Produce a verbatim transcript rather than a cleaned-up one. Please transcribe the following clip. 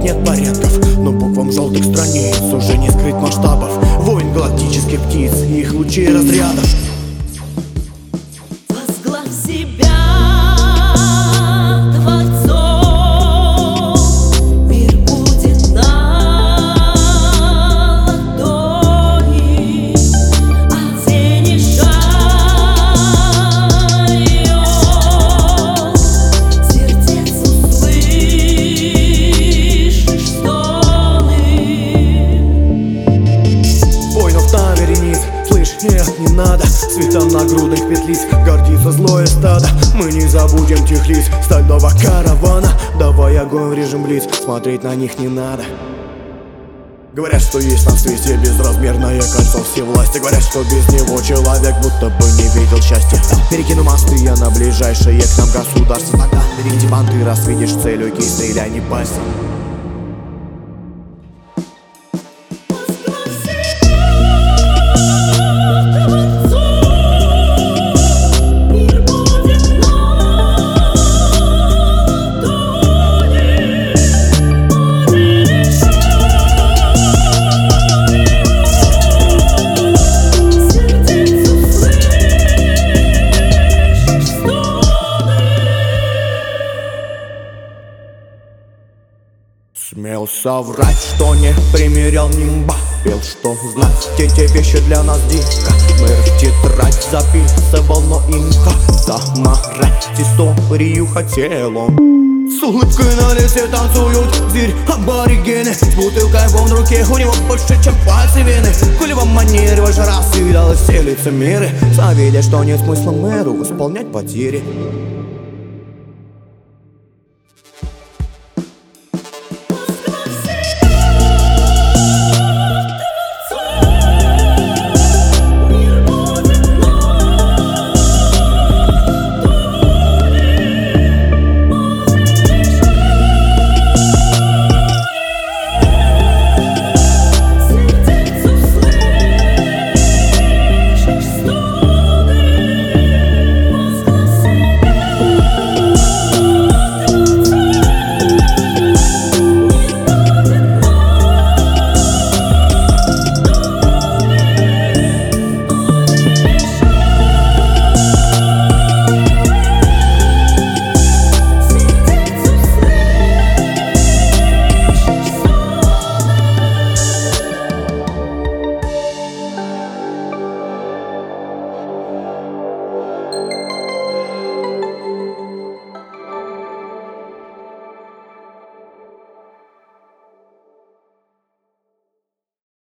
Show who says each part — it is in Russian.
Speaker 1: нет порядков, но буквам желтых страниц уже не скрыть масштабов войн галактических птиц и их лучей разрядов.
Speaker 2: Возглавь себя Творцом, мир будет на ладони, оценишь шагом, сердец услышишь стоны.
Speaker 1: Воинов на верениц, слышь, нет, не надо цветам нагрудных петлиц гордится злое стадо. Мы не забудем тех лиц стального каравана. Давай огонь в режим блиц, смотреть на них не надо. Говорят, что есть на свете безразмерное кольцо всевласти. Говорят, что без него человек будто бы не видел счастья. Перекину мосты я на ближайшее к нам государство. Тогда берите банты, раз видишь цель, окей, стреляй, не бойся. Смел соврать, что не примерял нимба. Пел, что знать те те вещи для нас дико. Мэр в тетрадь записывал, но инка заморать историю хотел он. С улыбкой на лице танцуют зверь аборигены. С бутылкой в руке, у него больше, чем пальцы вены. Коли вам манеры ваш раз и видалось все лицемеры, завидя, что нет смысла мэру восполнять потери.